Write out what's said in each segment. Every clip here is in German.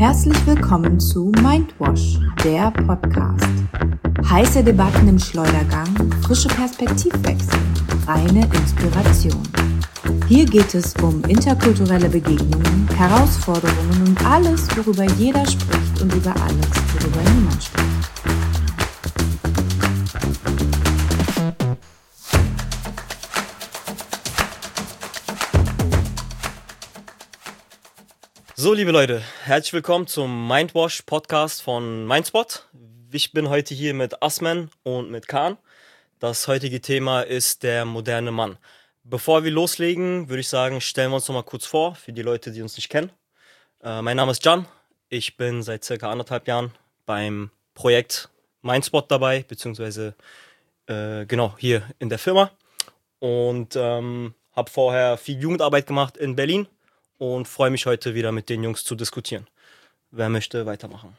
Herzlich willkommen zu Mindwash, der Podcast. Heiße Debatten im Schleudergang, frische Perspektivwechsel, reine Inspiration. Hier geht es um interkulturelle Begegnungen, Herausforderungen und alles, worüber jeder spricht und über alles, worüber niemand spricht. So, liebe Leute, herzlich willkommen zum Mindwash Podcast von Mindspot. Ich bin heute hier mit Asman und mit Kaan. Das heutige Thema ist der moderne Mann. Bevor wir loslegen, würde ich sagen, stellen wir uns noch mal kurz vor, für die Leute, die uns nicht kennen. Mein Name ist Can. Ich bin seit circa 1,5 Jahren beim Projekt Mindspot dabei, beziehungsweise hier in der Firma. Und habe vorher viel Jugendarbeit gemacht in Berlin. Und freue mich heute wieder mit den Jungs zu diskutieren. Wer möchte weitermachen?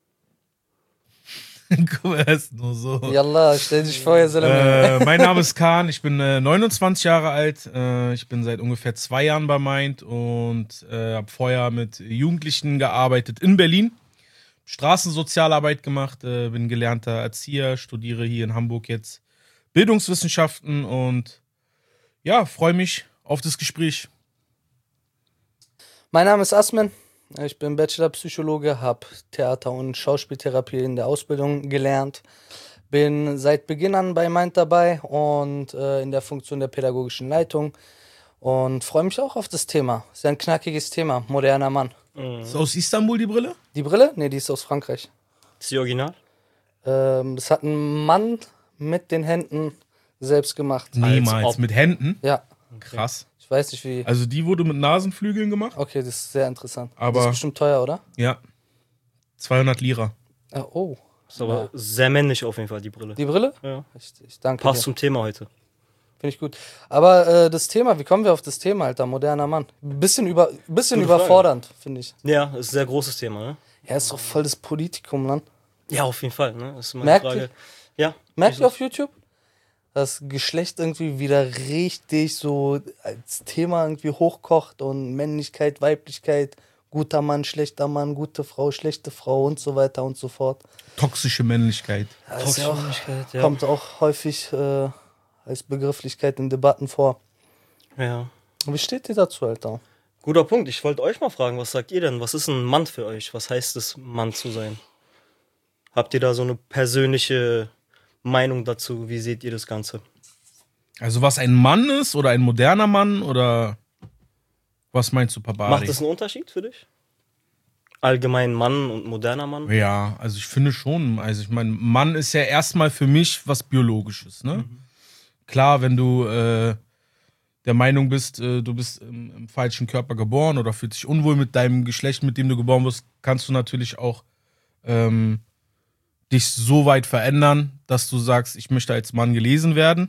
Guck mal, er ist nur so. Yallah, stell dich vor, mein Name ist Kaan, ich bin 29 Jahre alt. Ich bin seit ungefähr 2 Jahren bei Mind und habe vorher mit Jugendlichen gearbeitet in Berlin. Straßensozialarbeit gemacht, bin gelernter Erzieher, studiere hier in Hamburg jetzt Bildungswissenschaften und ja, freue mich auf das Gespräch. Mein Name ist Asman, ich bin Bachelor-Psychologe, habe Theater- und Schauspieltherapie in der Ausbildung gelernt, bin seit Beginn an bei Mind dabei und in der Funktion der pädagogischen Leitung und freue mich auch auf das Thema. Ist ja ein knackiges Thema, moderner Mann. Ist aus Istanbul die Brille? Die Brille? Nee, die ist aus Frankreich. Ist die Original? Das hat ein Mann mit den Händen selbst gemacht. Niemals, mit Händen? Ja. Krass. Ich weiß nicht wie. Also die wurde mit Nasenflügeln gemacht? Okay, das ist sehr interessant. Aber das ist bestimmt teuer, oder? Ja. 200 Lira. Oh. Ist aber sehr männlich auf jeden Fall, die Brille. Die Brille? Ja. Ich danke Passt dir. zum Thema heute. Finde ich gut. Aber das Thema, wie kommen wir auf das Thema, Alter? Moderner Mann. Bisschen überfordernd, finde ich. Ja, ist ein sehr großes Thema, ne? Ja, ist doch voll das Politikum, Mann. Ja, auf jeden Fall, ne? Das ist meine Merkt Frage. ihr? Ja. Merkt ihr auf YouTube? Das Geschlecht irgendwie wieder richtig so als Thema irgendwie hochkocht und Männlichkeit, Weiblichkeit, guter Mann, schlechter Mann, gute Frau, schlechte Frau und so weiter und so fort. Toxische Männlichkeit. Das ist ja auch, ja. kommt auch häufig als Begrifflichkeit in Debatten vor. Ja. Wie steht ihr dazu, Alter? Guter Punkt. Ich wollte euch mal fragen, was sagt ihr denn? Was ist ein Mann für euch? Was heißt es, Mann zu sein? Habt ihr da so eine persönliche Meinung dazu? Wie seht ihr das Ganze? Also was ein Mann ist oder ein moderner Mann oder was meinst du, Papa? Macht das einen Unterschied für dich? Allgemein Mann und moderner Mann? Ja, also ich finde schon. Also ich meine, Mann ist ja erstmal für mich was Biologisches, ne? Mhm. Klar, wenn du der Meinung bist, du bist im falschen Körper geboren oder fühlst dich unwohl mit deinem Geschlecht, mit dem du geboren wirst, kannst du natürlich auch dich so weit verändern, dass du sagst, ich möchte als Mann gelesen werden.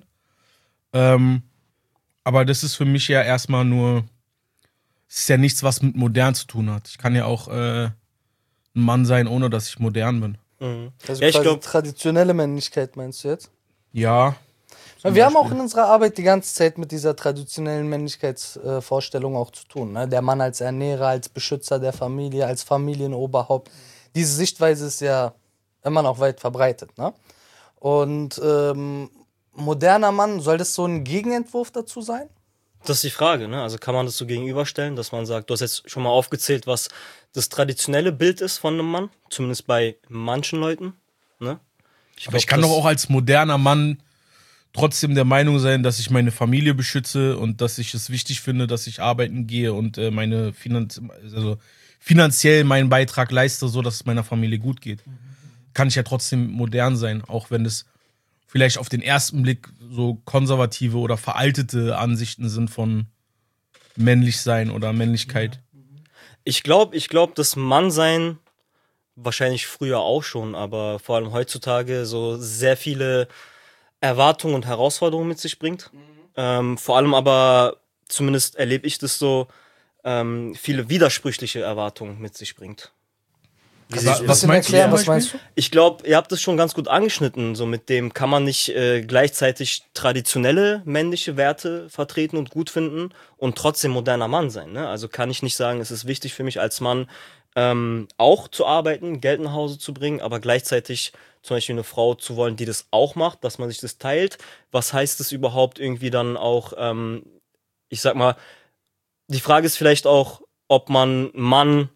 Aber das ist für mich ja erstmal nur, es ist ja nichts, was mit modern zu tun hat. Ich kann ja auch ein Mann sein, ohne dass ich modern bin. Mhm. Also ja, ich quasi glaube, traditionelle Männlichkeit meinst du jetzt? Ja. Wir haben auch in unserer Arbeit die ganze Zeit mit dieser traditionellen Männlichkeitsvorstellung auch zu tun. Ne? Der Mann als Ernährer, als Beschützer der Familie, als Familienoberhaupt. Diese Sichtweise ist ja immer noch weit verbreitet. Ne? Und moderner Mann, soll das so ein Gegenentwurf dazu sein? das ist die Frage, ne? Also kann man das so gegenüberstellen, dass man sagt, du hast jetzt schon mal aufgezählt, was das traditionelle Bild ist von einem Mann, zumindest bei manchen Leuten, ne? Aber ich kann doch auch als moderner Mann trotzdem der Meinung sein, dass ich meine Familie beschütze und dass ich es wichtig finde, dass ich arbeiten gehe und finanziell meinen Beitrag leiste, so dass es meiner Familie gut geht. Kann ich ja trotzdem modern sein, auch wenn es vielleicht auf den ersten Blick so konservative oder veraltete Ansichten sind von männlich sein oder Männlichkeit. Ich glaube, das Mannsein wahrscheinlich früher auch schon, aber vor allem heutzutage so sehr viele Erwartungen und Herausforderungen mit sich bringt. Vor allem aber, zumindest erlebe ich das so, viele widersprüchliche Erwartungen mit sich bringt. Was meinst du? Was meinst du? Ich glaube, ihr habt das schon ganz gut angeschnitten. So mit dem kann man nicht gleichzeitig traditionelle männliche Werte vertreten und gut finden und trotzdem moderner Mann sein. Ne? Also kann ich nicht sagen, es ist wichtig für mich als Mann, auch zu arbeiten, Geld nach Hause zu bringen, aber gleichzeitig zum Beispiel eine Frau zu wollen, die das auch macht, dass man sich das teilt. Was heißt es überhaupt irgendwie dann auch, ich sag mal, die Frage ist vielleicht auch, ob man Mann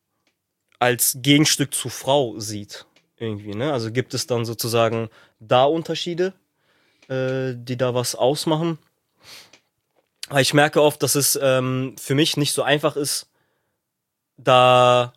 als Gegenstück zu Frau sieht. Irgendwie, ne? Also gibt es dann sozusagen da Unterschiede, die da was ausmachen. Aber ich merke oft, dass es für mich nicht so einfach ist, da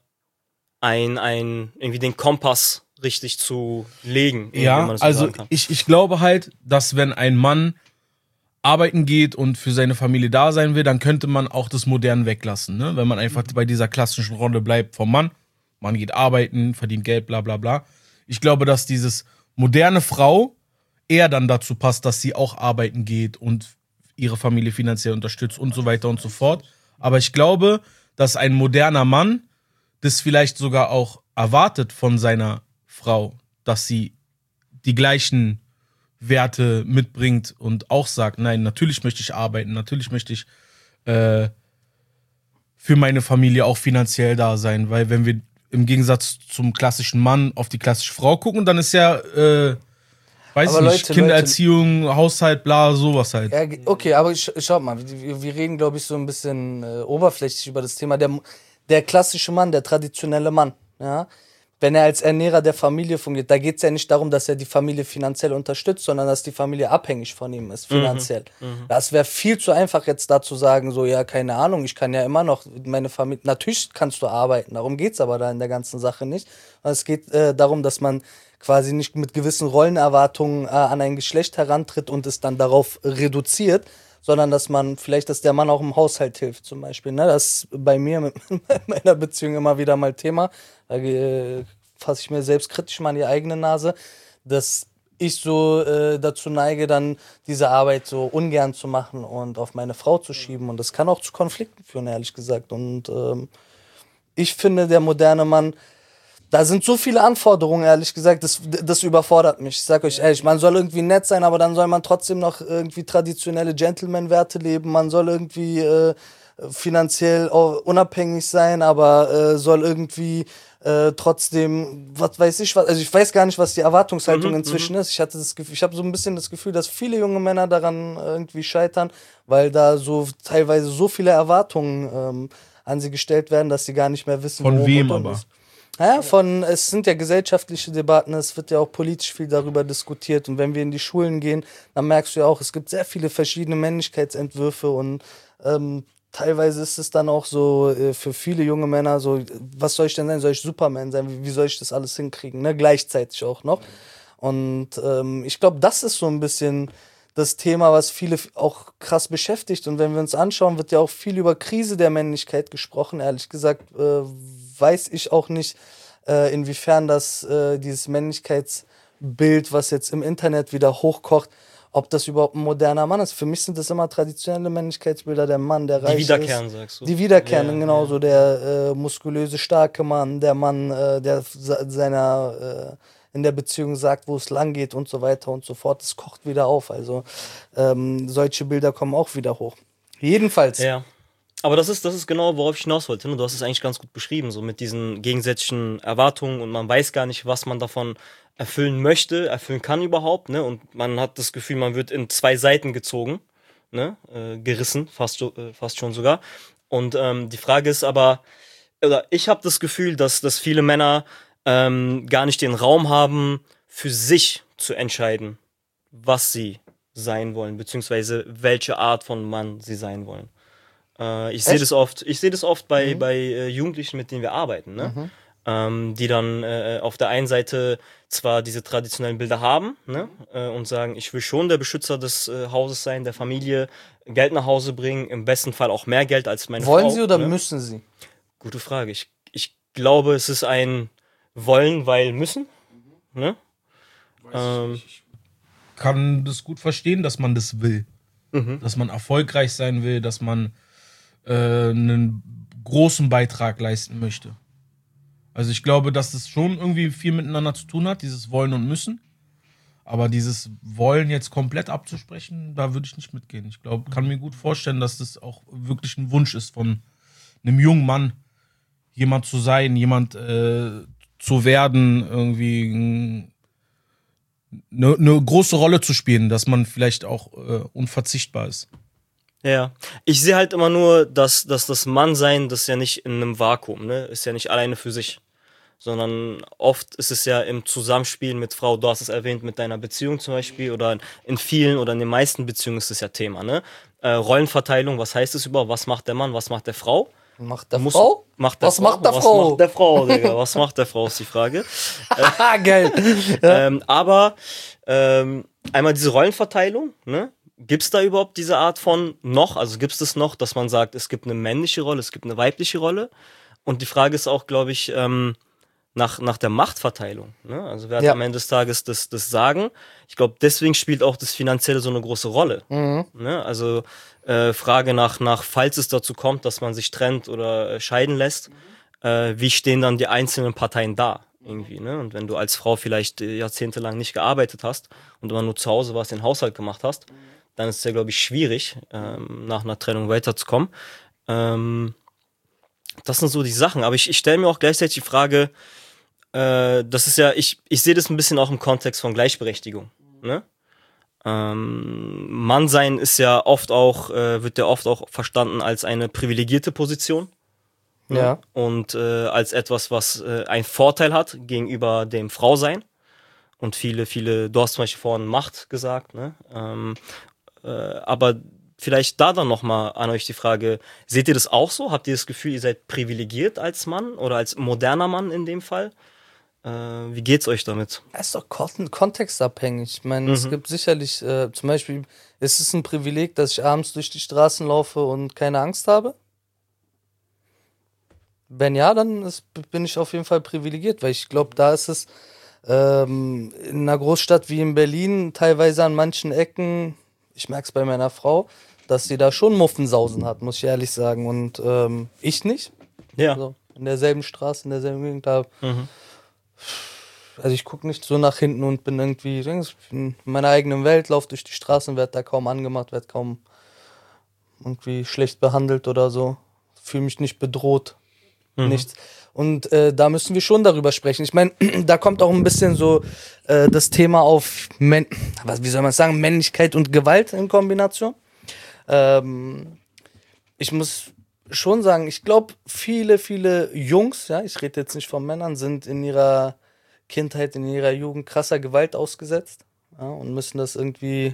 irgendwie den Kompass richtig zu legen. Wenn Ja, man das so also sagen kann. ich glaube halt, dass wenn ein Mann arbeiten geht und für seine Familie da sein will, dann könnte man auch das Moderne weglassen, ne? Wenn man einfach bei dieser klassischen Rolle bleibt vom Mann. Man geht arbeiten, verdient Geld, bla bla bla. Ich glaube, dass dieses moderne Frau eher dann dazu passt, dass sie auch arbeiten geht und ihre Familie finanziell unterstützt und so weiter und so fort. Aber ich glaube, dass ein moderner Mann das vielleicht sogar auch erwartet von seiner Frau, dass sie die gleichen Werte mitbringt und auch sagt, nein, natürlich möchte ich arbeiten, natürlich möchte ich für meine Familie auch finanziell da sein, weil wenn wir im Gegensatz zum klassischen Mann auf die klassische Frau gucken, dann ist ja, weiß Aber ich nicht, Leute, Kindererziehung, Haushalt, bla, sowas halt. Ja, okay, aber schau mal, wir reden, glaube ich, so ein bisschen oberflächlich über das Thema. Der klassische Mann, der traditionelle Mann, ja, wenn er als Ernährer der Familie fungiert, da geht es ja nicht darum, dass er die Familie finanziell unterstützt, sondern dass die Familie abhängig von ihm ist, finanziell. Das wäre viel zu einfach jetzt da zu sagen, so, ja, keine Ahnung, ich kann ja immer noch meine Familie, natürlich kannst du arbeiten, darum geht es aber da in der ganzen Sache nicht. Es geht darum, dass man quasi nicht mit gewissen Rollenerwartungen an ein Geschlecht herantritt und es dann darauf reduziert, sondern dass man vielleicht, dass der Mann auch im Haushalt hilft zum Beispiel. Ne? Das ist bei mir mit meiner Beziehung immer wieder mal Thema. Da fasse ich mir selbst kritisch mal an die eigene Nase, dass ich so dazu neige, dann diese Arbeit so ungern zu machen und auf meine Frau zu schieben. Und das kann auch zu Konflikten führen, ehrlich gesagt. Und ich finde, der moderne Mann, da sind so viele Anforderungen, ehrlich gesagt, das überfordert mich. Ich sag euch ehrlich, man soll irgendwie nett sein, aber dann soll man trotzdem noch irgendwie traditionelle Gentleman-Werte leben. Man soll irgendwie finanziell unabhängig sein, aber soll irgendwie trotzdem, was weiß ich was, also ich weiß gar nicht, was die Erwartungshaltung inzwischen ist. Ich habe so ein bisschen das Gefühl, dass viele junge Männer daran irgendwie scheitern, weil da so teilweise so viele Erwartungen an sie gestellt werden, dass sie gar nicht mehr wissen, Von wo wem und aber? ist. Ja, es sind ja gesellschaftliche Debatten, es wird ja auch politisch viel darüber diskutiert und wenn wir in die Schulen gehen, dann merkst du ja auch, es gibt sehr viele verschiedene Männlichkeitsentwürfe und teilweise ist es dann auch so für viele junge Männer so, was soll ich denn sein? Soll ich Superman sein? Wie soll ich das alles hinkriegen? Ne? Gleichzeitig auch noch. Und ich glaube, das ist so ein bisschen das Thema, was viele auch krass beschäftigt. Und wenn wir uns anschauen, wird ja auch viel über Krise der Männlichkeit gesprochen. Ehrlich gesagt weiß ich auch nicht, inwiefern das dieses Männlichkeitsbild, was jetzt im Internet wieder hochkocht, ob das überhaupt ein moderner Mann ist. Für mich sind das immer traditionelle Männlichkeitsbilder, der Mann, der reich ist. Die wiederkehren, sagst du? Die wiederkehren, genau, so der muskulöse, starke Mann, der Mann, der seiner in der Beziehung sagt, wo es lang geht und so weiter und so fort. Das kocht wieder auf. Also solche Bilder kommen auch wieder hoch. Jedenfalls. Ja. Aber das ist genau, worauf ich hinaus wollte. Du hast es eigentlich ganz gut beschrieben, so mit diesen gegensätzlichen Erwartungen und man weiß gar nicht, was man davon erfüllen möchte, erfüllen kann überhaupt, ne? Und man hat das Gefühl, man wird in zwei Seiten gezogen, ne? Gerissen, fast schon sogar. Und die Frage ist aber, oder ich habe das Gefühl, dass viele Männer gar nicht den Raum haben, für sich zu entscheiden, was sie sein wollen, beziehungsweise welche Art von Mann sie sein wollen. Ich sehe das oft bei Jugendlichen, mit denen wir arbeiten, ne? Die dann auf der einen Seite zwar diese traditionellen Bilder haben, ne? Und sagen, ich will schon der Beschützer des Hauses sein, der Familie, Geld nach Hause bringen, im besten Fall auch mehr Geld als meine Frau. Wollen sie oder ne? müssen sie? Gute Frage. Ich glaube, es ist ein Wollen, weil müssen. Ne? Ich kann das gut verstehen, dass man das will. Dass man erfolgreich sein will, dass man einen großen Beitrag leisten möchte. Also ich glaube, dass das schon irgendwie viel miteinander zu tun hat, dieses Wollen und Müssen. Aber dieses Wollen jetzt komplett abzusprechen, da würde ich nicht mitgehen. Ich glaube, kann mir gut vorstellen, dass das auch wirklich ein Wunsch ist von einem jungen Mann, jemand zu sein, jemand zu werden, irgendwie eine große Rolle zu spielen, dass man vielleicht auch unverzichtbar ist. Ja, ich sehe halt immer nur, dass das Mannsein, das ist ja nicht in einem Vakuum, ne? Ist ja nicht alleine für sich, sondern oft ist es ja im Zusammenspiel mit Frau, du hast es erwähnt, mit deiner Beziehung zum Beispiel, oder in vielen oder in den meisten Beziehungen ist es ja Thema, ne? Rollenverteilung, was heißt es überhaupt? Was macht der Mann, was macht der Frau? Macht der Frau? Macht der Was Frau? macht der Was Frau? macht der Frau, Digga? Was macht der Frau, ist die Frage. Geil. Aber einmal diese Rollenverteilung, ne? Gibt es da überhaupt diese Art von noch? Also gibt es das noch, dass man sagt, es gibt eine männliche Rolle, es gibt eine weibliche Rolle? Und die Frage ist auch, glaube ich, nach der Machtverteilung. Ne? Also wer hat am Ende des Tages das Sagen? Ich glaube, deswegen spielt auch das Finanzielle so eine große Rolle. Ne? Also Frage nach, falls es dazu kommt, dass man sich trennt oder scheiden lässt, wie stehen dann die einzelnen Parteien da? Irgendwie, ne? Und wenn du als Frau vielleicht jahrzehntelang nicht gearbeitet hast und immer nur zu Hause warst, den Haushalt gemacht hast, dann ist es ja, glaube ich, schwierig, nach einer Trennung weiterzukommen. Das sind so die Sachen. Aber ich stelle mir auch gleichzeitig die Frage, das ist ja, ich sehe das ein bisschen auch im Kontext von Gleichberechtigung. Ne? Mannsein ist ja oft auch, wird ja oft auch verstanden als eine privilegierte Position. Ja. Und als etwas, was einen Vorteil hat gegenüber dem Frausein. Und viele, du hast zum Beispiel vorhin Macht gesagt, ne? Aber vielleicht da dann nochmal an euch die Frage, seht ihr das auch so? Habt ihr das Gefühl, ihr seid privilegiert als Mann oder als moderner Mann in dem Fall? Wie geht's euch damit? Das ist doch kontextabhängig. Ich meine, es gibt sicherlich, zum Beispiel, ist es ein Privileg, dass ich abends durch die Straßen laufe und keine Angst habe? Wenn ja, dann bin ich auf jeden Fall privilegiert, weil ich glaube, da ist es in einer Großstadt wie in Berlin teilweise an manchen Ecken, ich merke es bei meiner Frau, dass sie da schon Muffensausen hat, muss ich ehrlich sagen. Und ich nicht. Ja. Also in derselben Straße, in derselben Gegend. Also ich gucke nicht so nach hinten und bin irgendwie in meiner eigenen Welt, laufe durch die Straßen, werde da kaum angemacht, werde kaum irgendwie schlecht behandelt oder so. Fühle mich nicht bedroht. Nichts. Und da müssen wir schon darüber sprechen. Ich meine, da kommt auch ein bisschen so das Thema auf, wie soll man sagen, Männlichkeit und Gewalt in Kombination. Ich muss schon sagen, ich glaube, viele Jungs, ja, ich rede jetzt nicht von Männern, sind in ihrer Kindheit, in ihrer Jugend krasser Gewalt ausgesetzt, ja, und müssen das irgendwie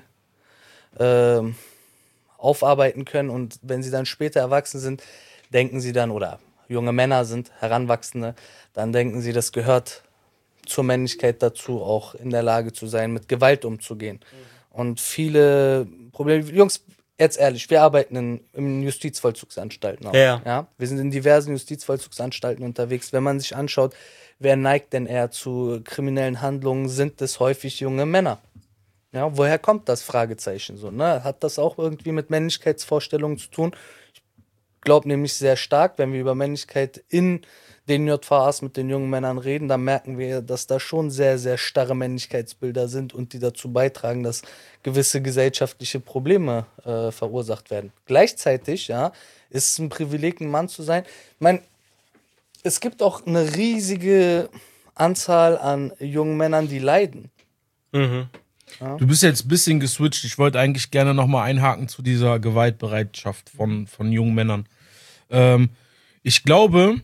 aufarbeiten können. Und wenn sie dann später erwachsen sind, denken sie dann, oder junge Männer sind, Heranwachsende, dann denken sie, das gehört zur Männlichkeit dazu, auch in der Lage zu sein, mit Gewalt umzugehen. Und viele Probleme, Jungs, jetzt ehrlich, wir arbeiten in Justizvollzugsanstalten auch. Ja. Wir sind in diversen Justizvollzugsanstalten unterwegs. Wenn man sich anschaut, wer neigt denn eher zu kriminellen Handlungen, sind es häufig junge Männer. Ja, woher kommt das Fragezeichen so? Ne? Hat das auch irgendwie mit Männlichkeitsvorstellungen zu tun? Ich glaube nämlich sehr stark, wenn wir über Männlichkeit in den JVAs mit den jungen Männern reden, dann merken wir, dass da schon sehr, sehr starre Männlichkeitsbilder sind und die dazu beitragen, dass gewisse gesellschaftliche Probleme verursacht werden. Gleichzeitig, ja, ist es ein Privileg, ein Mann zu sein. Ich meine, es gibt auch eine riesige Anzahl an jungen Männern, die leiden. Ja. Du bist jetzt ein bisschen geswitcht. Ich wollte eigentlich gerne nochmal einhaken zu dieser Gewaltbereitschaft von jungen Männern. Ich glaube,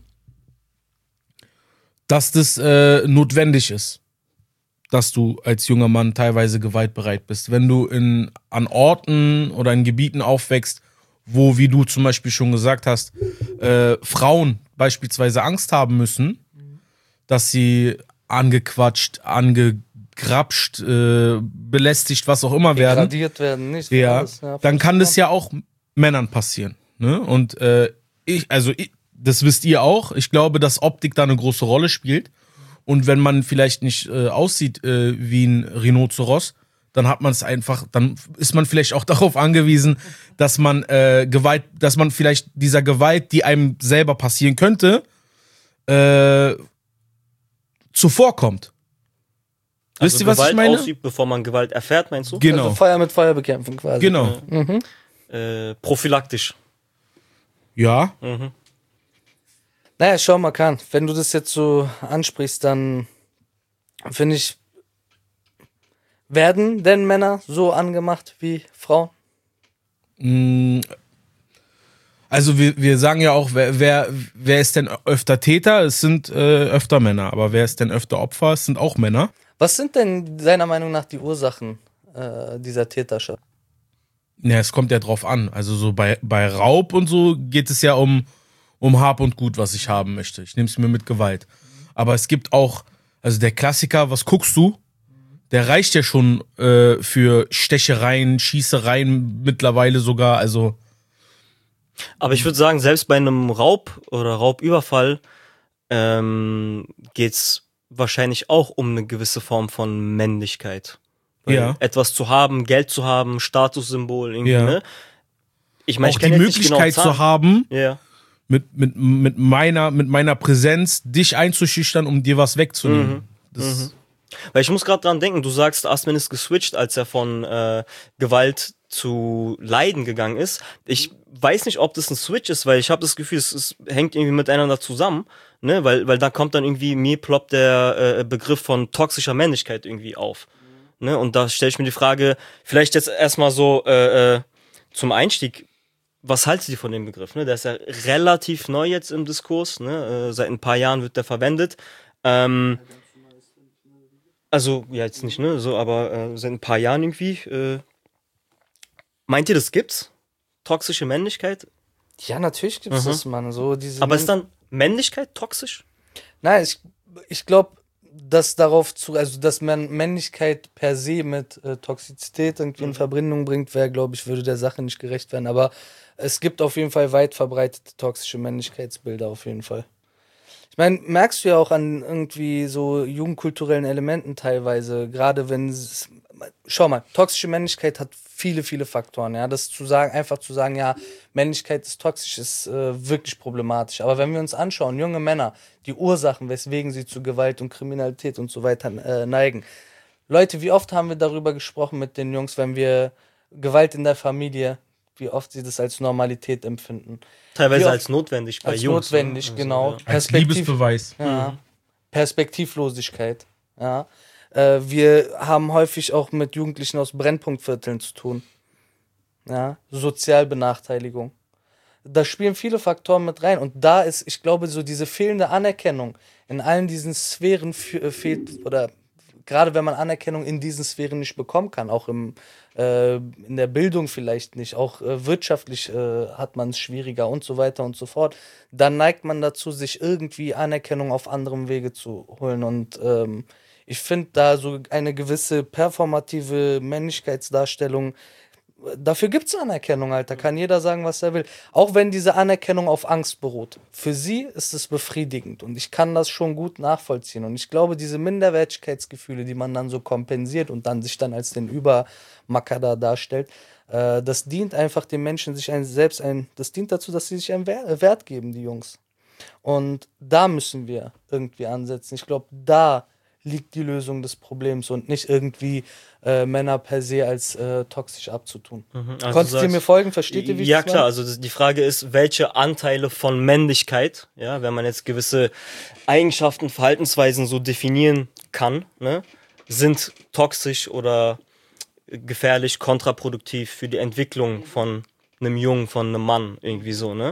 dass das notwendig ist, dass du als junger Mann teilweise gewaltbereit bist. Wenn du an Orten oder in Gebieten aufwächst, wo, wie du zum Beispiel schon gesagt hast, Frauen beispielsweise Angst haben müssen, dass sie angequatscht, angegrapscht, belästigt, was auch immer werden. Degradiert werden, nicht? Ja, dann kann das ja auch Männern passieren. Ne? Und das wisst ihr auch. Ich glaube, dass Optik da eine große Rolle spielt. Und wenn man vielleicht nicht aussieht wie ein Rhinoceros, dann hat man es einfach, dann ist man vielleicht auch darauf angewiesen, dass man dass man vielleicht dieser Gewalt, die einem selber passieren könnte, zuvorkommt. Also wisst ihr, was Gewalt ich meine? ausübt, bevor man Gewalt erfährt, meinst du? Genau. Also Feuer mit Feuer bekämpfen quasi. Genau. Prophylaktisch. Ja. Naja, schau mal, Kahn, wenn du das jetzt so ansprichst, dann finde ich, werden denn Männer so angemacht wie Frauen? Also wir sagen ja auch, wer ist denn öfter Täter? Es sind öfter Männer. Aber wer ist denn öfter Opfer? Es sind auch Männer. Was sind denn deiner Meinung nach die Ursachen dieser Täterschaft? Ja, es kommt ja drauf an. Also so bei Raub und so geht es ja um Hab und Gut, was ich haben möchte. Ich nehme es mir mit Gewalt. Aber es gibt auch, also der Klassiker, was guckst du? Der reicht ja schon für Stechereien, Schießereien mittlerweile sogar. Also Aber ich würde sagen, selbst bei einem Raub oder Raubüberfall geht's wahrscheinlich auch um eine gewisse Form von Männlichkeit. Weil Ja. etwas zu haben, Geld zu haben, Statussymbol irgendwie, Ja. ne? Ich meine, auch ich die kenn jetzt nicht Möglichkeit genau Zahlen. zu haben, Ja. mit meiner Präsenz dich einzuschüchtern, um dir was wegzunehmen. Das, Weil ich muss gerade dran denken, du sagst, Asman ist geswitcht, als er von Gewalt zu Leiden gegangen ist. Ich weiß nicht, ob das ein Switch ist, weil ich habe das Gefühl, es hängt irgendwie miteinander zusammen, ne? Weil da kommt dann irgendwie, mir ploppt der Begriff von toxischer Männlichkeit irgendwie auf. Ne? Und da stelle ich mir die Frage, vielleicht jetzt erstmal so zum Einstieg, was haltet ihr von dem Begriff? Ne? Der ist ja relativ neu jetzt im Diskurs, ne? Seit ein paar Jahren wird der verwendet. Also, ja, jetzt nicht, ne, so, aber seit ein paar Jahren irgendwie. Meint ihr, das gibt's? Toxische Männlichkeit? Ja, natürlich gibt es das, Mann. So diese Aber ist dann Männlichkeit toxisch? Nein, ich glaube, dass dass man Männlichkeit per se mit Toxizität irgendwie in Verbindung bringt, glaube ich, würde der Sache nicht gerecht werden. Aber es gibt auf jeden Fall weit verbreitete toxische Männlichkeitsbilder, auf jeden Fall. Ich meine, merkst du ja auch an irgendwie so jugendkulturellen Elementen teilweise, gerade wenn schau mal, toxische Männlichkeit hat viele, viele Faktoren, ja, einfach zu sagen, ja, Männlichkeit ist toxisch, ist wirklich problematisch, aber wenn wir uns anschauen, junge Männer, die Ursachen, weswegen sie zu Gewalt und Kriminalität und so weiter neigen, Leute, wie oft haben wir darüber gesprochen mit den Jungs, wenn wir Gewalt in der Familie, wie oft sie das als Normalität empfinden. Teilweise Wie oft- als notwendig bei Als Jungs. notwendig, ne? genau. Ja. als Liebesbeweis. Ja. Perspektivlosigkeit. Ja. Wir haben häufig auch mit Jugendlichen aus Brennpunktvierteln zu tun. Ja. Sozialbenachteiligung. Da spielen viele Faktoren mit rein. Und da ist, ich glaube, so diese fehlende Anerkennung in allen diesen Sphären fehlt, oder gerade wenn man Anerkennung in diesen Sphären nicht bekommen kann, auch in der Bildung vielleicht nicht, auch wirtschaftlich hat man es schwieriger und so weiter und so fort, dann neigt man dazu, sich irgendwie Anerkennung auf anderem Wege zu holen. Und ich finde da so eine gewisse performative Männlichkeitsdarstellung, dafür gibt's Anerkennung, Alter. Kann jeder sagen, was er will. Auch wenn diese Anerkennung auf Angst beruht. Für sie ist es befriedigend und ich kann das schon gut nachvollziehen. Und ich glaube, diese Minderwertigkeitsgefühle, die man dann so kompensiert und dann sich dann als den Übermacker da darstellt, das dient einfach den Menschen das dient dazu, dass sie sich einen Wert geben, die Jungs. Und da müssen wir irgendwie ansetzen. Ich glaube, da liegt die Lösung des Problems und nicht irgendwie Männer per se als toxisch abzutun. Also Konntest du ihr mir sagst- folgen? Versteht ihr, wie ich Ja, das klar, meine? also die Frage ist, welche Anteile von Männlichkeit, ja, wenn man jetzt gewisse Eigenschaften, Verhaltensweisen so definieren kann, ne, sind toxisch oder gefährlich, kontraproduktiv für die Entwicklung von einem Jungen, von einem Mann, irgendwie so, ne?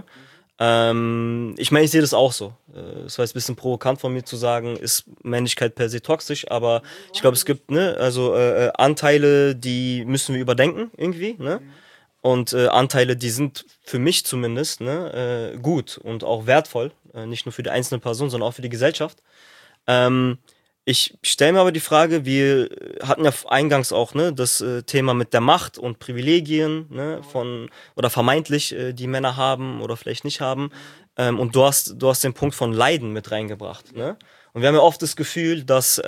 Ich meine, ich sehe das auch so. Es war jetzt ein bisschen provokant von mir zu sagen, ist Männlichkeit per se toxisch, aber ich glaube, es gibt, ne, also Anteile, die müssen wir überdenken irgendwie, ne? Und Anteile, die sind für mich zumindest, ne, gut und auch wertvoll, nicht nur für die einzelne Person, sondern auch für die Gesellschaft. Ich stelle mir aber die Frage, wir hatten ja eingangs auch, ne, das Thema mit der Macht und Privilegien, ne, von oder vermeintlich die Männer haben oder vielleicht nicht haben. Und du hast den Punkt von Leiden mit reingebracht, ne? Und wir haben ja oft das Gefühl, dass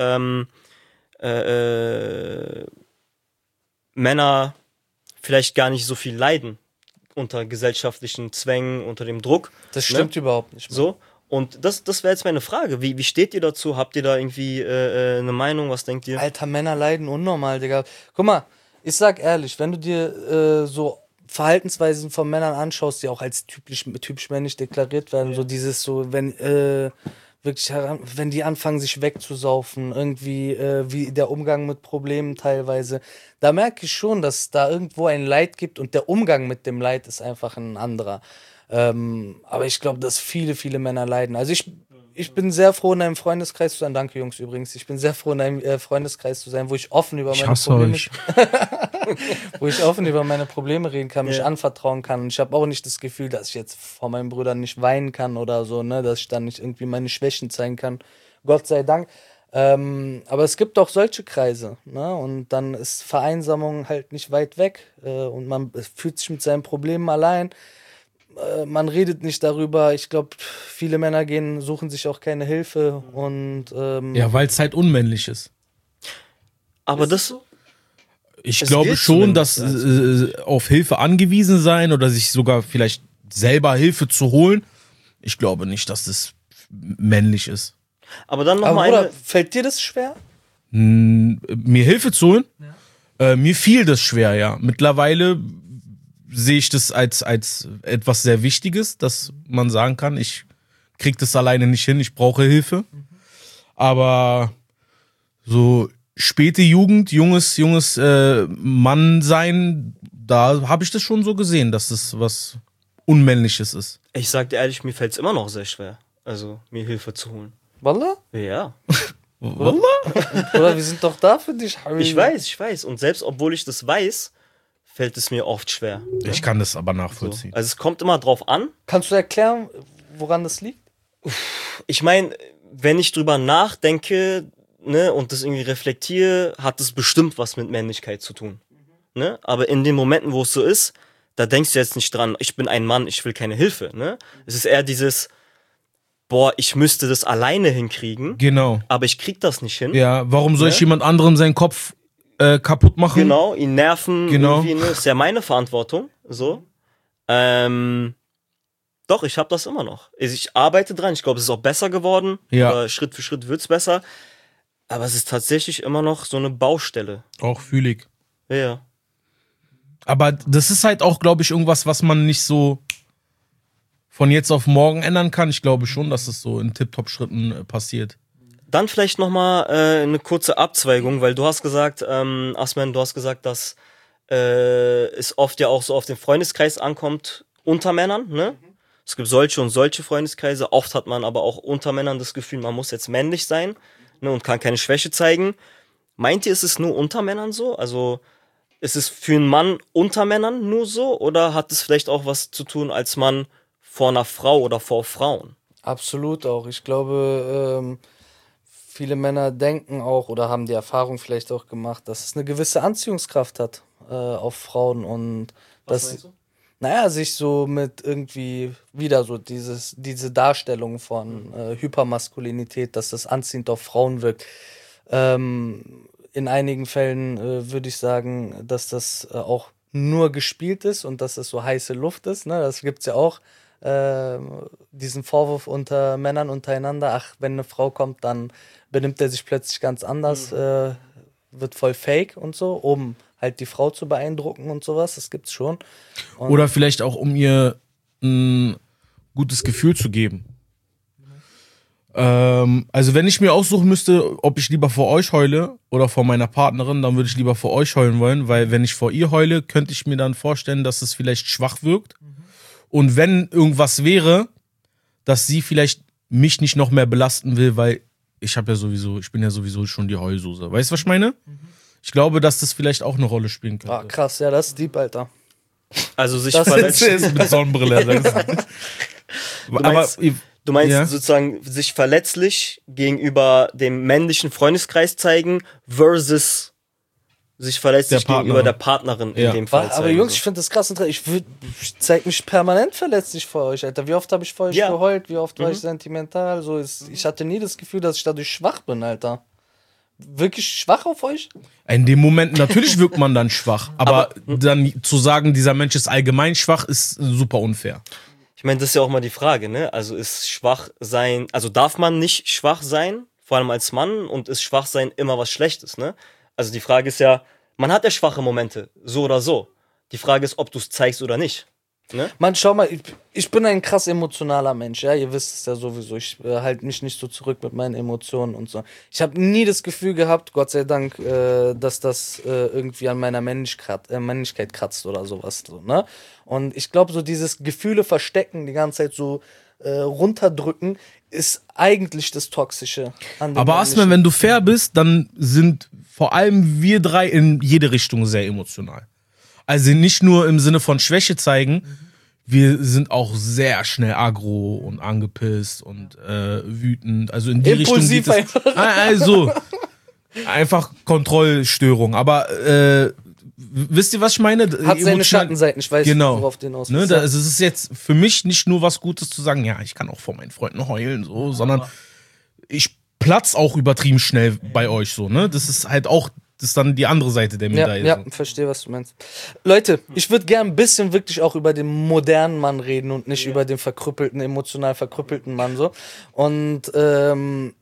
Männer vielleicht gar nicht so viel leiden unter gesellschaftlichen Zwängen, unter dem Druck. Das stimmt überhaupt nicht. So. Und das wäre jetzt meine Frage. Wie steht ihr dazu? Habt ihr da irgendwie eine Meinung? Was denkt ihr? Alter, Männer leiden unnormal, Digga. Guck mal, ich sag ehrlich, wenn du dir so Verhaltensweisen von Männern anschaust, die auch als typisch männlich deklariert werden, so dieses so, wenn wirklich wenn die anfangen, sich wegzusaufen, irgendwie wie der Umgang mit Problemen teilweise, da merke ich schon, dass da irgendwo ein Leid gibt und der Umgang mit dem Leid ist einfach ein anderer. Aber ich glaube, dass viele Männer leiden. Also ich bin sehr froh, in einem Freundeskreis zu sein. Danke, Jungs, übrigens. Ich bin sehr froh, in einem Freundeskreis zu sein, wo ich offen über meine Probleme wo ich offen über meine Probleme reden kann, mich anvertrauen kann. Und ich habe auch nicht das Gefühl, dass ich jetzt vor meinen Brüdern nicht weinen kann oder so, ne, dass ich dann nicht irgendwie meine Schwächen zeigen kann. Gott sei Dank. Aber es gibt auch solche Kreise, ne? Und dann ist Vereinsamung halt nicht weit weg und man fühlt sich mit seinen Problemen allein. Man redet nicht darüber. Ich glaube, viele Männer suchen sich auch keine Hilfe und Ja, weil es halt unmännlich ist. Aber das, Ich Es glaube gilt schon, dass zumindest auf Hilfe angewiesen sein oder sich sogar vielleicht selber Hilfe zu holen, ich glaube nicht, dass das männlich ist. aber dann noch aber mal Bruder, eine, fällt dir das schwer? Mir Hilfe zu holen, mir fiel das schwer, ja. Mittlerweile sehe ich das als etwas sehr Wichtiges, dass man sagen kann, ich krieg das alleine nicht hin, ich brauche Hilfe. Aber so späte Jugend, junges Mann sein, da habe ich das schon so gesehen, dass das was Unmännliches ist. ich sag dir ehrlich, mir fällt es immer noch sehr schwer, also mir Hilfe zu holen. Wallah? Ja, Oder wir sind doch da für dich. ich weiß. Und selbst obwohl ich das weiß, fällt es mir oft schwer. Ich kann das aber So. nachvollziehen. Also es kommt immer drauf an. Kannst du erklären, woran das liegt? Ich meine, wenn ich drüber nachdenke, ne, und das irgendwie reflektiere, hat es bestimmt was mit Männlichkeit zu tun. Ne? Aber in den Momenten, wo es so ist, da denkst du jetzt nicht dran, ich bin ein Mann, ich will keine Hilfe. Ne? Es ist eher dieses, boah, ich müsste das alleine hinkriegen, Genau. aber ich krieg das nicht hin. Ja, warum soll Ne? ich jemand anderem seinen Kopf kaputt machen? Genau, ihn nerven, Genau. irgendwie, ne? Ist ja meine Verantwortung. So. Doch, ich habe das immer noch. Ich arbeite dran, ich glaube, es ist auch besser geworden. Ja. Aber Schritt für Schritt wird's besser. Aber es ist tatsächlich immer noch so eine Baustelle. Auch fühlig. Ja. Aber das ist halt auch, glaube ich, irgendwas, was man nicht so von jetzt auf morgen ändern kann. Ich glaube schon, dass es so in Tip-Top-Schritten passiert. Dann vielleicht nochmal eine kurze Abzweigung, weil du hast gesagt, Asman, du hast gesagt, dass es oft ja auch so auf den Freundeskreis ankommt, unter Männern, ne? Es gibt solche und solche Freundeskreise. Oft hat man aber auch unter Männern das Gefühl, man muss jetzt männlich sein, ne, und kann keine Schwäche zeigen. Meint ihr, ist es nur unter Männern so? Also ist es für einen Mann unter Männern nur so? Oder hat es vielleicht auch was zu tun als Mann vor einer Frau oder vor Frauen? Absolut auch. Ich glaube, viele Männer denken auch oder haben die Erfahrung vielleicht auch gemacht, dass es eine gewisse Anziehungskraft hat auf Frauen und dass, naja, sich so mit irgendwie wieder so diese Darstellung von Hypermaskulinität, dass das anziehend auf Frauen wirkt. In einigen Fällen würde ich sagen, dass das auch nur gespielt ist und dass das so heiße Luft ist. Ne? Das gibt's ja auch. Diesen Vorwurf unter Männern untereinander, ach, wenn eine Frau kommt, dann benimmt er sich plötzlich ganz anders, wird voll fake und so, um halt die Frau zu beeindrucken und sowas, das gibt's schon. Und Oder vielleicht auch, um ihr ein gutes Gefühl zu geben. Also wenn ich mir aussuchen müsste, ob ich lieber vor euch heule oder vor meiner Partnerin, dann würde ich lieber vor euch heulen wollen, weil wenn ich vor ihr heule, könnte ich mir dann vorstellen, dass es vielleicht schwach wirkt. Und wenn irgendwas wäre, dass sie vielleicht mich nicht noch mehr belasten will, weil ich bin ja sowieso schon die Heulsuse. Weißt du, was ich meine? Ich glaube, dass das vielleicht auch eine Rolle spielen könnte. ah, krass, ja, das ist deep, Alter. Also sich Das verletzen. ist mit Sonnenbrille. Du meinst ja. sozusagen sich verletzlich gegenüber dem männlichen Freundeskreis zeigen versus sich verletzlich Der Partner. gegenüber der Partnerin Ja. in dem Fall Aber zeigen. Jungs, ich So. finde das krass interessant. Ich zeig mich permanent verletzlich vor euch, Alter. Wie oft habe ich vor euch Ja. geheult? Wie oft war ich sentimental? Ich hatte nie das Gefühl, dass ich dadurch schwach bin, Alter. Wirklich schwach auf euch? In dem Moment, natürlich wirkt man dann schwach. Aber dann zu sagen, dieser Mensch ist allgemein schwach, ist super unfair. Ich meine, das ist ja auch mal die Frage, ne? Also ist schwach sein, also darf man nicht schwach sein, vor allem als Mann, und ist schwach sein immer was Schlechtes, ne? Also die Frage ist ja, man hat ja schwache Momente, so oder so. Die Frage ist, ob du es zeigst oder nicht. Ne? Mann, schau mal, ich bin ein krass emotionaler Mensch, ja, ihr wisst es ja sowieso, ich halte mich nicht so zurück mit meinen Emotionen und so. Ich habe nie das Gefühl gehabt, Gott sei Dank, dass das irgendwie an meiner Männlichkeit kratzt oder sowas, so, ne? Und ich glaube, so dieses Gefühle verstecken, die ganze Zeit so runterdrücken, ist eigentlich das Toxische an dem Aber Asman, wenn du fair bist, dann sind vor allem wir drei in jede Richtung sehr emotional. Also nicht nur im Sinne von Schwäche zeigen, wir sind auch sehr schnell aggro und angepisst und wütend. Also in die Impulsiv Richtung geht es. Also einfach Kontrollstörung. Aber wisst ihr, was ich meine? Hat seine Schattenseiten, ich weiß nicht, genau. worauf den aus Ne, also es ist jetzt für mich nicht nur was Gutes zu sagen, ja, ich kann auch vor meinen Freunden heulen, so, sondern ich platz auch übertrieben schnell bei euch so, ne? Das ist halt auch, das ist dann die andere Seite der Medaille. Ja, verstehe, was du meinst. Leute, ich würde gern ein bisschen wirklich auch über den modernen Mann reden und nicht über den verkrüppelten, emotional verkrüppelten Mann so. Und da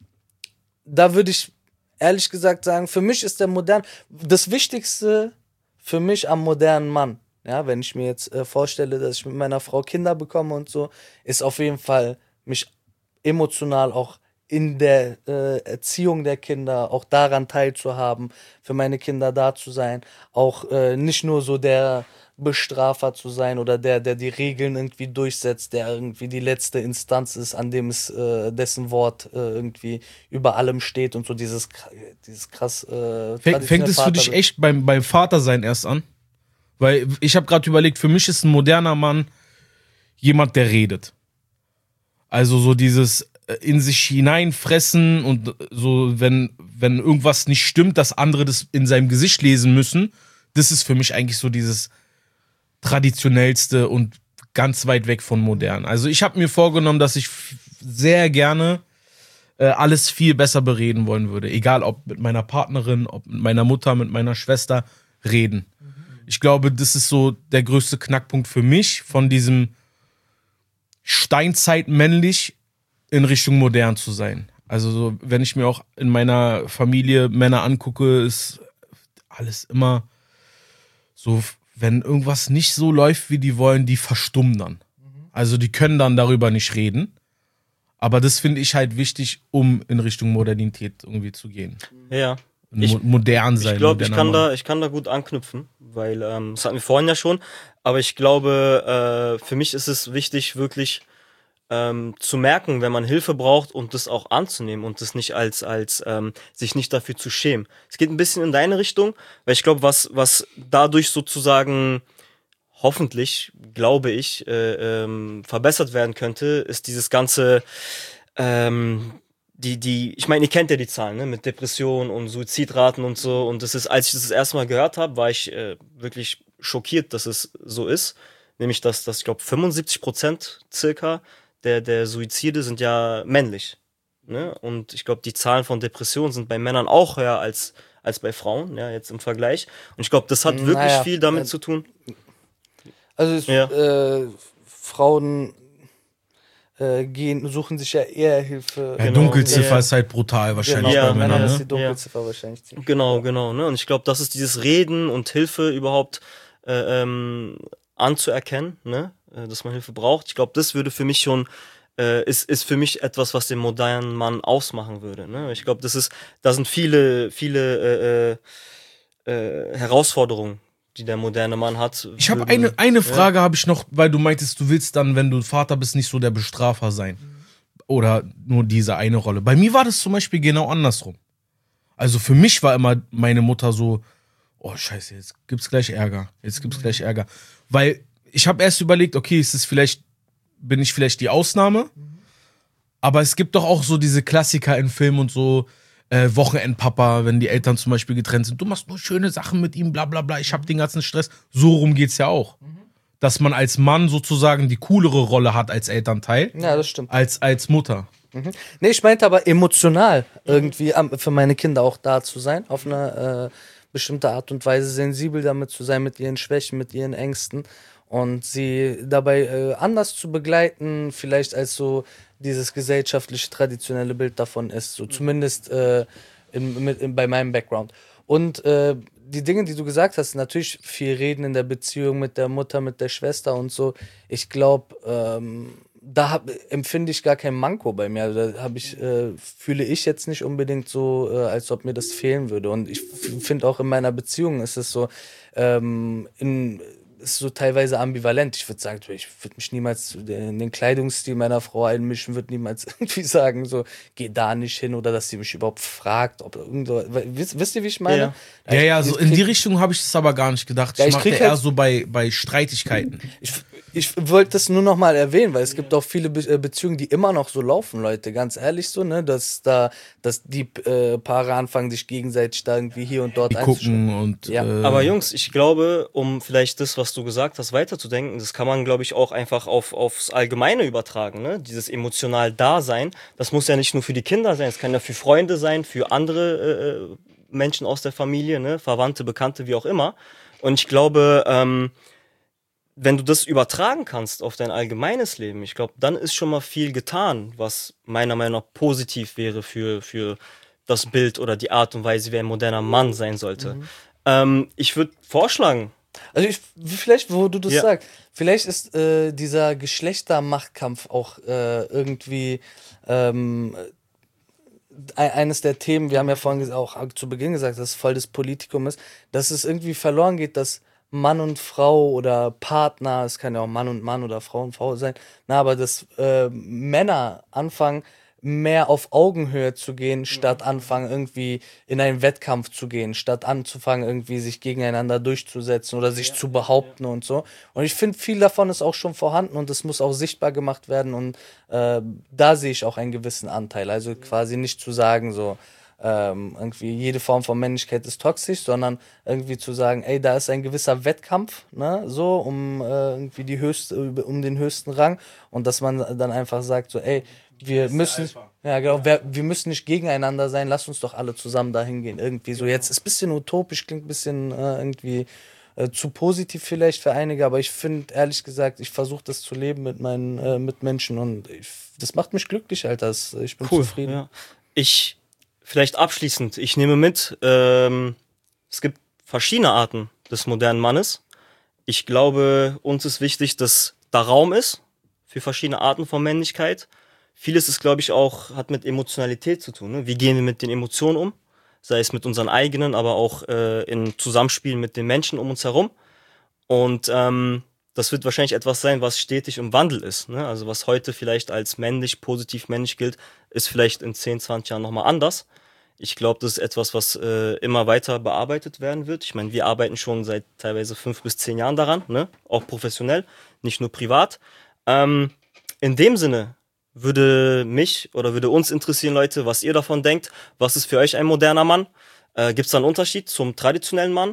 würde ich ehrlich gesagt sagen, für mich ist das Wichtigste für mich am modernen Mann, ja, wenn ich mir jetzt vorstelle, dass ich mit meiner Frau Kinder bekomme und so, ist auf jeden Fall mich emotional auch in der Erziehung der Kinder, auch daran teilzuhaben, für meine Kinder da zu sein, auch nicht nur so der Bestrafer zu sein oder der die Regeln irgendwie durchsetzt, der irgendwie die letzte Instanz ist, an dem es dessen Wort irgendwie über allem steht und so dieses krass Fängt es für dich echt beim Vatersein erst an? Weil ich habe gerade überlegt, für mich ist ein moderner Mann jemand, der redet. Also so dieses in sich hineinfressen und so, wenn irgendwas nicht stimmt, dass andere das in seinem Gesicht lesen müssen, das ist für mich eigentlich so dieses traditionellste und ganz weit weg von modern. Also ich habe mir vorgenommen, dass ich sehr gerne alles viel besser bereden wollen würde. Egal, ob mit meiner Partnerin, ob mit meiner Mutter, mit meiner Schwester, reden. Ich glaube, das ist so der größte Knackpunkt für mich, von diesem Steinzeit männlich in Richtung modern zu sein. Also so, wenn ich mir auch in meiner Familie Männer angucke, ist alles immer so, wenn irgendwas nicht so läuft, wie die wollen, die verstummen dann. Also die können dann darüber nicht reden. Aber das finde ich halt wichtig, um in Richtung Modernität irgendwie zu gehen. Ja. Modern sein. Ich glaube, ich kann da gut anknüpfen, weil das hatten wir vorhin ja schon. Aber ich glaube, für mich ist es wichtig, wirklich zu merken, wenn man Hilfe braucht und das auch anzunehmen und das nicht als sich nicht dafür zu schämen. Es geht ein bisschen in deine Richtung, weil ich glaube, was dadurch sozusagen hoffentlich, glaube ich, verbessert werden könnte, ist dieses ganze ich meine, ihr kennt ja die Zahlen, ne, mit Depressionen und Suizidraten und so, und das ist, als ich das erste Mal gehört habe, war ich wirklich schockiert, dass es so ist, nämlich, dass ich glaube 75% circa der Suizide sind ja männlich, ne? Und ich glaube, die Zahlen von Depressionen sind bei Männern auch höher als bei Frauen, ja, jetzt im Vergleich. Und ich glaube, das hat wirklich viel damit zu tun. Also Frauen suchen sich ja eher Hilfe. Ja, genau. Dunkelziffer ist halt brutal wahrscheinlich bei Männern. Das ist die Dunkelziffer wahrscheinlich. Genau, ne? Und ich glaube, das ist dieses Reden und Hilfe überhaupt anzuerkennen, ne? Dass man Hilfe braucht. Ich glaube, das würde für mich schon ist für mich etwas, was den modernen Mann ausmachen würde. Ne? Ich glaube, da sind viele Herausforderungen, die der moderne Mann hat. Ich habe eine Frage habe ich noch, weil du meintest, du willst dann, wenn du Vater bist, nicht so der Bestrafer sein. Oder nur diese eine Rolle. Bei mir war das zum Beispiel genau andersrum. Also für mich war immer meine Mutter so, oh scheiße, jetzt gibt's gleich Ärger. Weil ich habe erst überlegt, okay, bin ich vielleicht die Ausnahme? Aber es gibt doch auch so diese Klassiker in Filmen und so, Wochenendpapa, wenn die Eltern zum Beispiel getrennt sind, du machst nur schöne Sachen mit ihm, bla bla bla, ich hab den ganzen Stress. So rum geht's ja auch. Dass man als Mann sozusagen die coolere Rolle hat als Elternteil. Ja, das stimmt. Als Mutter. Nee, ich meinte aber emotional irgendwie für meine Kinder auch da zu sein, auf eine bestimmte Art und Weise sensibel damit zu sein, mit ihren Schwächen, mit ihren Ängsten und sie dabei anders zu begleiten, vielleicht als so dieses gesellschaftliche, traditionelle Bild davon ist, so zumindest bei meinem Background. Und die Dinge, die du gesagt hast, natürlich viel reden in der Beziehung mit der Mutter, mit der Schwester und so. Ich glaube, empfinde ich gar kein Manko bei mir. Also fühle ich jetzt nicht unbedingt so, als ob mir das fehlen würde. Und ich finde auch in meiner Beziehung ist es so, ist so teilweise ambivalent. Ich würde sagen, ich würde mich niemals in den Kleidungsstil meiner Frau einmischen, würde niemals irgendwie sagen, so, geh da nicht hin oder dass sie mich überhaupt fragt, ob irgendwo. Wisst ihr, wie ich meine? Ja, so in die Richtung habe ich es aber gar nicht gedacht. Ich mache eher so bei Streitigkeiten. Ich wollte das nur noch mal erwähnen, weil es gibt auch viele Beziehungen, die immer noch so laufen, Leute, ganz ehrlich so, ne, dass die Paare anfangen, sich gegenseitig da irgendwie hier und dort gucken und ja. Aber Jungs, ich glaube, um vielleicht das, was du gesagt hast, weiterzudenken, das kann man, glaube ich, auch einfach aufs Allgemeine übertragen, ne? Dieses emotional Dasein, das muss ja nicht nur für die Kinder sein, es kann ja für Freunde sein, für andere Menschen aus der Familie, ne? Verwandte, Bekannte, wie auch immer. Und ich glaube, wenn du das übertragen kannst auf dein allgemeines Leben, ich glaube, dann ist schon mal viel getan, was meiner Meinung nach positiv wäre für das Bild oder die Art und Weise, wie ein moderner Mann sein sollte. Ich würde vorschlagen. Also vielleicht, wo du das sagst, vielleicht ist dieser Geschlechtermachtkampf auch irgendwie eines der Themen, wir haben ja vorhin auch zu Beginn gesagt, dass es voll das Politikum ist, dass es irgendwie verloren geht, dass Mann und Frau oder Partner, es kann ja auch Mann und Mann oder Frau und Frau sein, aber dass Männer anfangen, mehr auf Augenhöhe zu gehen, statt anfangen, irgendwie in einen Wettkampf zu gehen, statt anzufangen, irgendwie sich gegeneinander durchzusetzen oder sich zu behaupten und so. Und ich finde, viel davon ist auch schon vorhanden und es muss auch sichtbar gemacht werden und da sehe ich auch einen gewissen Anteil. Also quasi nicht zu sagen, so, irgendwie jede Form von Männlichkeit ist toxisch, sondern irgendwie zu sagen, ey, da ist ein gewisser Wettkampf, ne, so, um irgendwie um den höchsten Rang und dass man dann einfach sagt, so, ey, wir müssen nicht gegeneinander sein, lass uns doch alle zusammen dahin gehen, irgendwie so. Jetzt ist ein bisschen utopisch, klingt ein bisschen irgendwie zu positiv vielleicht für einige, aber ich finde, ehrlich gesagt, ich versuche das zu leben mit meinen Mitmenschen und das macht mich glücklich, Alter, ich bin zufrieden. Ja. Vielleicht abschließend, ich nehme mit, es gibt verschiedene Arten des modernen Mannes. Ich glaube, uns ist wichtig, dass da Raum ist für verschiedene Arten von Männlichkeit. Vieles ist, glaube ich, hat mit Emotionalität zu tun. Ne? Wie gehen wir mit den Emotionen um? Sei es mit unseren eigenen, aber auch in Zusammenspiel mit den Menschen um uns herum. Und das wird wahrscheinlich etwas sein, was stetig im Wandel ist. Ne? Also was heute vielleicht als männlich, positiv männlich gilt, ist vielleicht in 10, 20 Jahren nochmal anders. Ich glaube, das ist etwas, was immer weiter bearbeitet werden wird. Ich meine, wir arbeiten schon seit teilweise 5 bis 10 Jahren daran, ne? Auch professionell, nicht nur privat. In dem Sinne würde uns interessieren, Leute, was ihr davon denkt. Was ist für euch ein moderner Mann? Gibt es da einen Unterschied zum traditionellen Mann?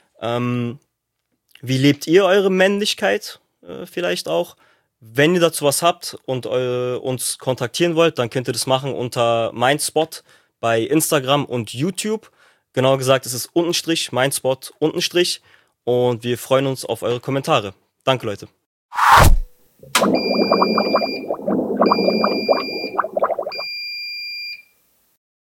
Wie lebt ihr eure Männlichkeit vielleicht auch? Wenn ihr dazu was habt und uns kontaktieren wollt, dann könnt ihr das machen unter Mindspot bei Instagram und YouTube. Genauer gesagt, es ist _Mindspot_ und wir freuen uns auf eure Kommentare. Danke, Leute.